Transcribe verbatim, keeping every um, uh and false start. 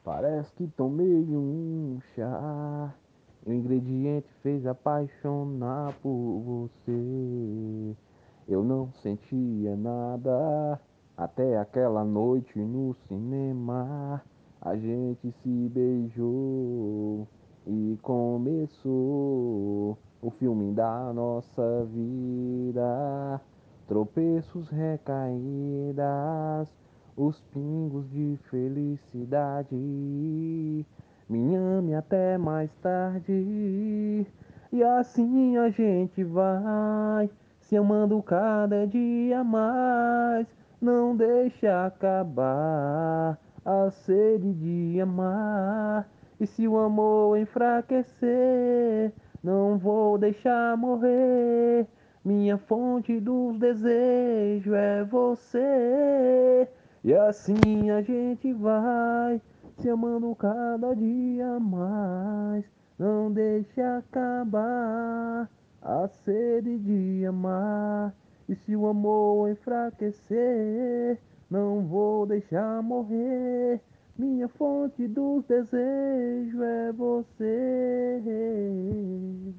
Parece que tomei um chá. O ingrediente fez apaixonar por você. Eu não sentia nada até aquela noite no cinema. A gente se beijou e começou o filme da nossa vida. Tropeços, recaídas, os pingos de felicidade. Me ame até mais tarde. E assim a gente vai se amando cada dia mais. Não deixa acabar a sede de amar. E se o amor enfraquecer, não vou deixar morrer. Minha fonte dos desejos é você. E assim a gente vai se amando cada dia mais. Não deixe acabar a sede de amar. E se o amor enfraquecer, não vou deixar morrer. Minha fonte dos desejos é você.